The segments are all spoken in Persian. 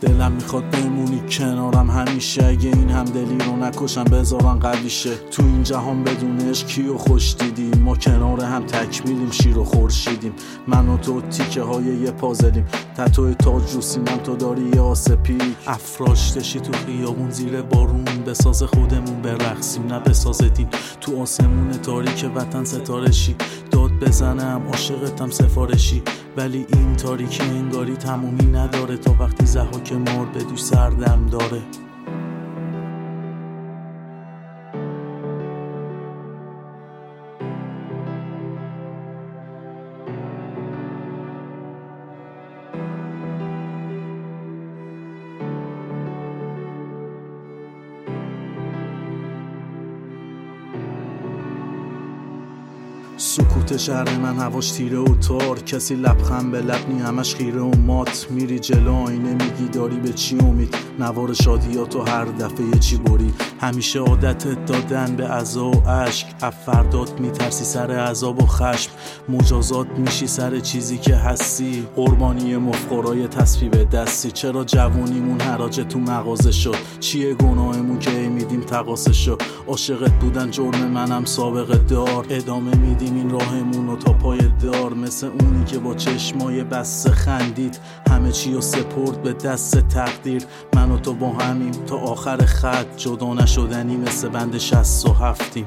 دلم میخواد بمونی کنارم همیشه، اگه این همدلی رو نکشم بذارن قویشه. تو این جهان بدون عشق کیو خوش دیدیم؟ ما کنار هم تکمیلیم، شیر و خورشیدیم. من و تو تیکه های یه پازلیم، تتوی تاج رو سینم تو داری یه آسپی. افراشتشی تو خیابون زیر بارون، بساز خودمون برقصیم نه بساز دین. تو آسمون تاریک وطن ستارشی، داد بزنم عاشقتم سفارشی. ولی این تاریکی انگاری تمومی نداره تا وقتی ضحاک مار به دوش سردم داره. سکوت شهر من هواش تیره و تار، کسی لبخند به لب نی همش خیره و مات. میری جلو آینه میگی داری به چی امید، نوار شادیاتو هر دفعه یه چی برید. همیشه عادتت دادن به عزا و عشق، فردات میترسی سر عذاب و خشم. مجازات میشی سر چیزی که هستی، قربانی مفخورای تصفیه دستی. چرا جوونیمون حراج تو مغازه شد؟ چیه گناهمون که میدیم تقاصه شد؟ عاشقت بودن جرم منم سابقه دار، ادامه میدیم این راهمونو تا پای دار. مثل اونی که با چشمای بسته خندید، همه چی رو سپرد به دست تقدیر. من و تو با همیم تا آخر خط، جدا نشدنی مثل بند 67یم.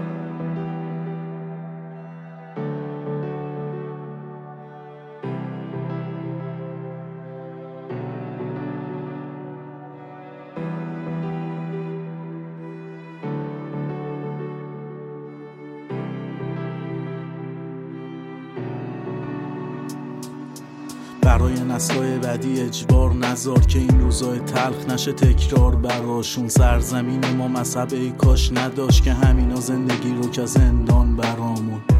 برای نسل‌های بعدی اجبار نذار که این روزای تلخ نشه تکرار براشون. سرزمین ما مذهب ای کاش نداشت که همینا زندگی رو که زندان برامون.